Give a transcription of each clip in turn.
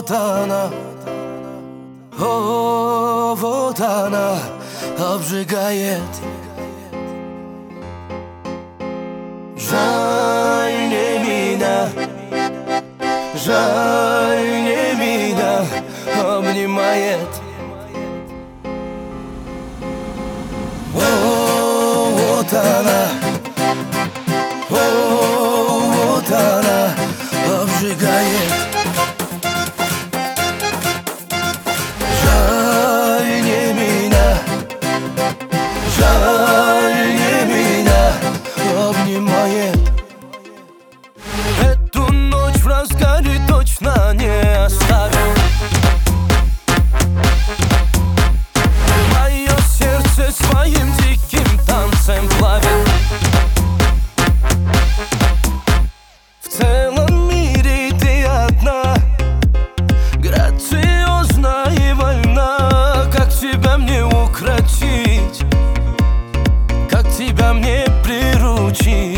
вот она обжигает. Жаль не меня, жаль не меня обнимает. Вот она, вот она обжигает. Жаль не меня, жаль не меня обнимает. Эту ночь в разгаре точно не оставил. Мое сердце своим диким танцем плавит. В целом мире ты одна, грациозна и вольна. Как тебя мне укротить, как тебя мне приручить?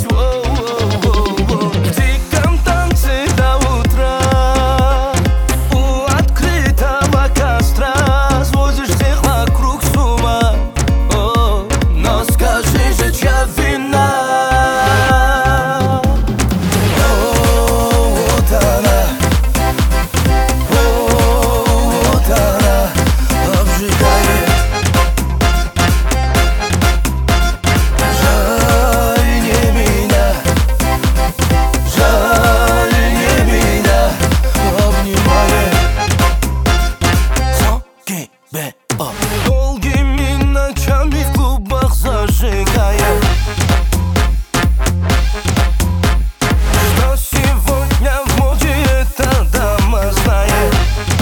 В диком танце до утра, у открытого костра сводишь всех вокруг с ума. Но скажи же, чья вина? Вот она, вот она обжигает. Жаль не меня, жаль не меня обнимает. Долгими ночами в клубах зажигая. Что сегодня в моде, эта дама знает.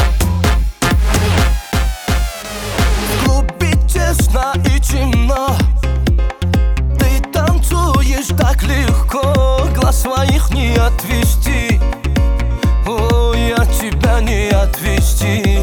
В клубе тесно и темно, ты танцуешь так легко, глаз своих не отвести. Ой, от тебя не отвести.